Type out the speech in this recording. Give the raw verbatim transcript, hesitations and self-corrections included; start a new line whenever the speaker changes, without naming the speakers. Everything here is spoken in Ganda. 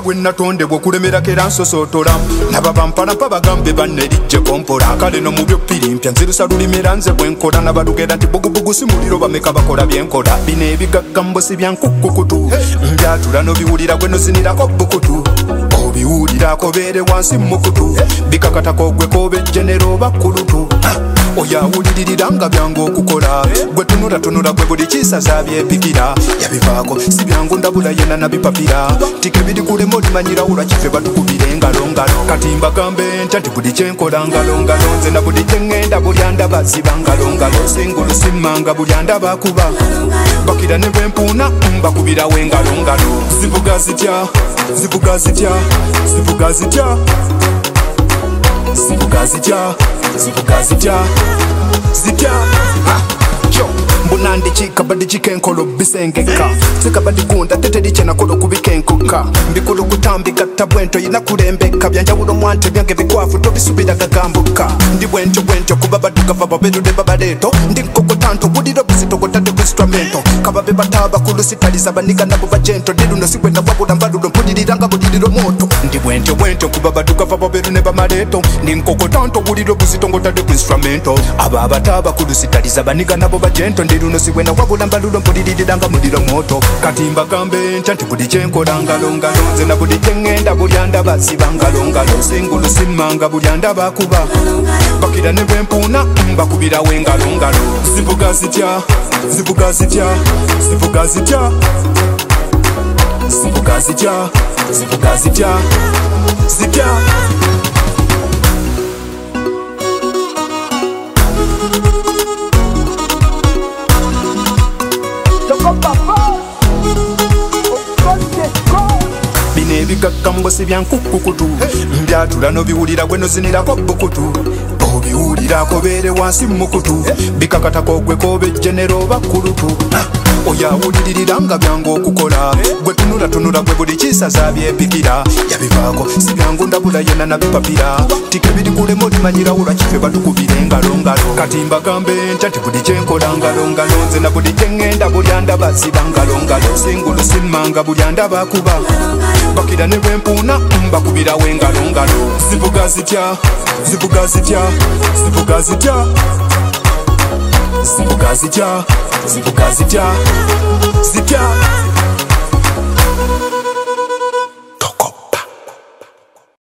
nga bwe natondebwa okulemerako era nsosootola naba bampalampa bagambe banne lijjeko mpola kale no mu byoppirimpya nzirusa lulimera nze bwe nkola nabalugera nti bugubugu si muliro bameka bakola byenkola bino ebigaggambo si byankukukutu mbyatula nobiwulira gwe nozinirako bukutu obiwulirako beere wansi mukutu bikakatako gwe kobejjenero bakulutu oyawuliririra nga byangu okukola gwe tunulatunula gwe buli kisaza byepikira yabivaako si byangu ndabula yena nabipapira tike biri kulema olimanyira olwakife batukubire engalongalo kati mbagambe ntya nti buli kyenkola ngalongalo nze na buli kyeŋŋenda buli andaba ziba ngalongalo singulu simmanga buli andaba akuba bakira ne bwempuuna mbakubirawo engalongalo zivuga zitya zivuga zitya zivuga zitya zivuga zitya zivuga zitya zitya mbunandi chikabadi chikenkolo bisengeka sikabadi kunda teteri chenakolo kubikenkuka mbikulu kutambika tabwento yinakulembeka byanjawulo mwante byange bikwafu tobisubira gagambuka ndi bwentyo bwentyo kubabaduka vababedude babaleto ndi nkoko tanto buliro bisitokotade ku instrumento kababe bataba kulusitaliza baniga nabo bajento ndiruno sikwenda wabula mbalulo mpuliriranga buliriro moto ndi bwentyo bwentyo kubabaduka vababedude bamaleto ndi nkoko tanto buliro bisitokotade ku instrumento aba bataba kulusitaliza baniga nabo bajento ndiruno sikwenda wabula mbalulo mpuliriranga muliro moto kati mbagambe ntya nti buli kyenkola ngalongalo nze na buli kyeŋŋenda buli andaba ziba ngalongalo singulu simmanga buli andaba akuba bakira ne bwempuuna mbakubirawo engalongalo zivuga zitya zivuga zitya zivuga zitya zivuga zitya zivuga zitya zitya bino ebigaggambo si byankukukutu mbyatula nobiwulira gwe nozinirako bukutu obiwulirako beere wansi mukutu bikakatako gwe kobejjenero bakulutu oyawuliririra nga byangu okukola gwe tunulatunula gwe buli kisaza byepikira yabivaako si byangu ndabula yena nabipapira tike biri kulema olimanyira olwakife batukubire engalongalo kati mbagambe ntya nti buli kyenkola ngalongalo nze na buli kyeŋŋenda buli andaba ziba ngalongalo singulu simmanga buli andaba akuba bakira ne bwempuuna mbakubirawo engalongalo zivuga zitya zivuga zitya zivuga zitya zivuga zitya zivuga zitya zitya